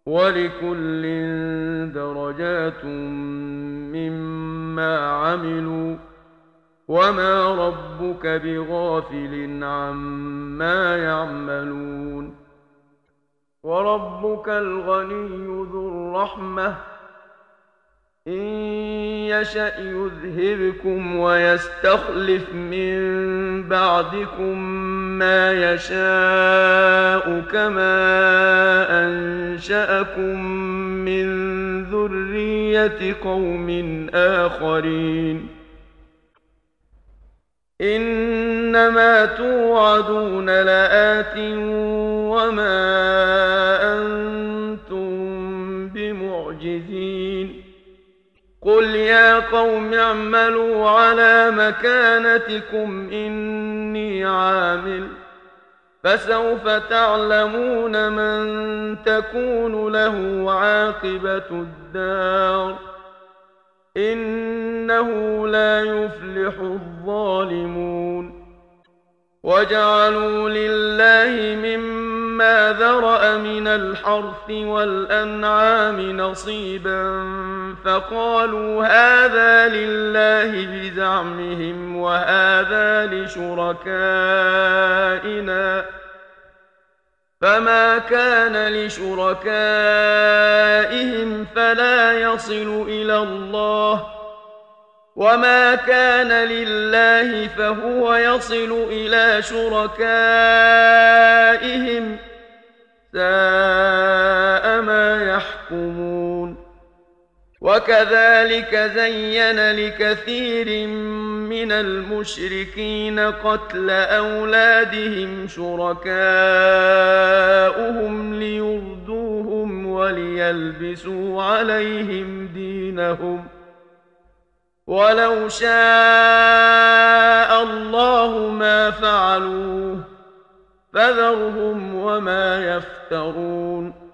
ولكل درجات مما عملوا وما ربك بغافل عما يعملون. وربك الغني ذو الرحمة إن يشأ يذهبكم ويستخلف من بعدكم ما يشاء كما أنشأكم من ذرية قوم آخرين. إنما توعدون لآت وما أنتم بمعجزين. قل يا قوم اعملوا على مكانتكم إني عامل فسوف تعلمون من تكون له عاقبة الدار إنه لا يفلح الظالمون. وجعلوا لله مما ذرأ من الحرث والأنعام نصيبا فقالوا هذا لله بزعمهم وهذا لشركائنا فما كان لشركائهم فلا يصل إلى الله وما كان لله فهو يصل إلى شركائهم ساء ما يحكمون. وكذلك زين لكثير من المشركين قتل أولادهم شركاؤهم ليردوهم وليلبسوا عليهم دينهم ولو شاء الله ما فعلوه فذرهم وما يفترون.